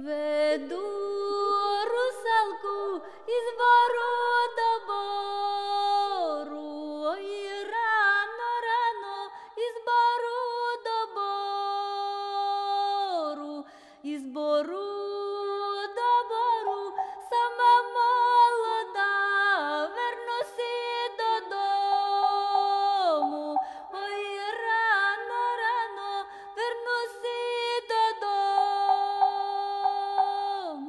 Веду русалку із бору до бору, ой, рано, рано, із бору до бору, із бору до бору, сама молода, вернуся додому, ой, рано, рано, вернуся додому.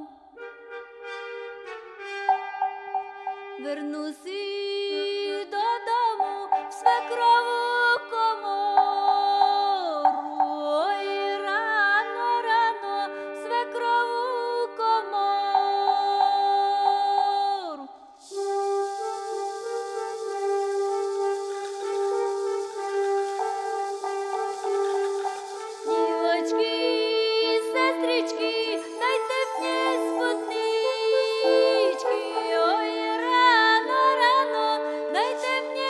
Вернуся додому в свекрову комору, ой, рано, рано, в свекрову комору. Дівочки, сестрички, дайте мені споднички, ой, рано, рано, дайте мені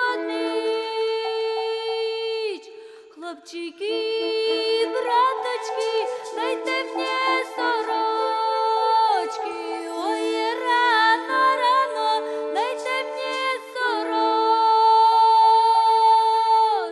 споднич. Хлопчики, браточки, дайте мені сорочки, ой, рано, рано, дайте мені сорочки.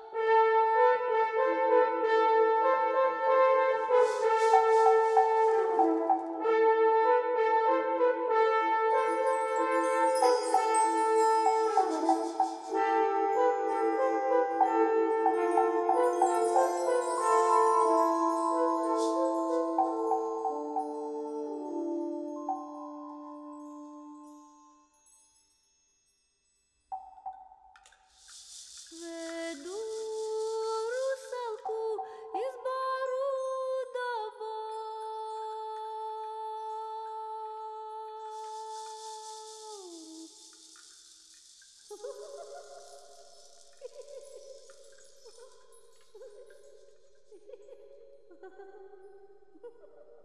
Веду русалку із бору до бору.